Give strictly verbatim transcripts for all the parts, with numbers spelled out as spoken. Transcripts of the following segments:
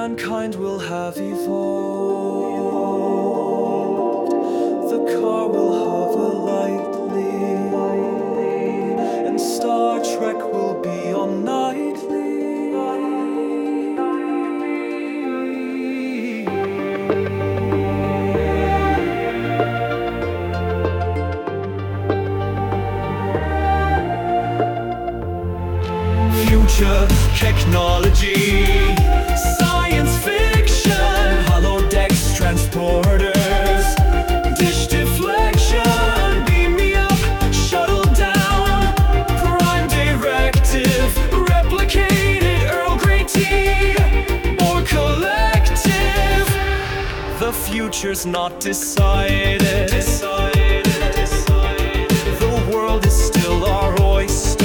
mankind will have evolved. The car will hover lightly, and Star Trek will be on nightly. Future technology, science fiction, holodecks, transporters, dish deflection, beam me up, shuttle down, prime directive, replicated Earl Grey tea, or collective. The future's not decided. decided, decided. The world is still our oyster.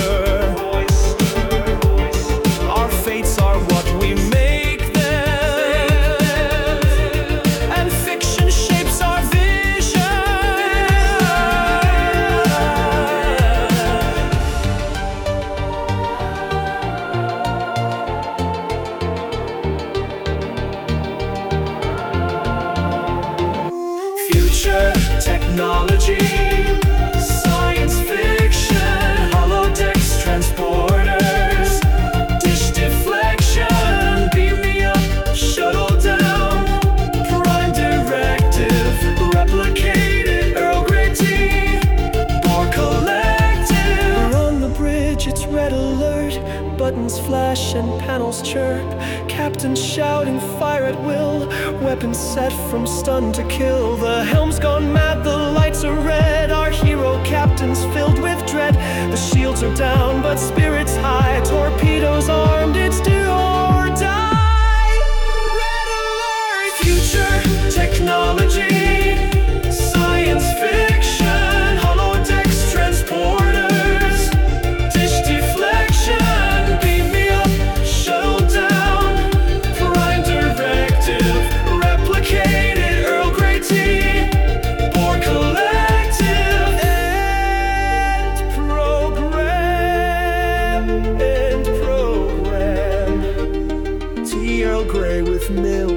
Future technology, science fiction, holodecks, transporters, dish deflection, beam me up, shuttle down, prime directive, replicated Earl Grey tea, or collective. We're on the bridge, it's red alert, buttons flash and panels chirp, captains shouting fire at will, weapons set from stun to kill. The helm's gone mad, the lights are red, our hero captain's filled with dread. The shields are down, but spirits high, torpedoes armed, it's do or die. Red alert! Future technology, science fiction, holodecks, transporters, dish deflection, beam me up, shuttle down, prime directive, replicated Earl Grey tea, or collective. End program, end program. Tea Earl Grey with milk.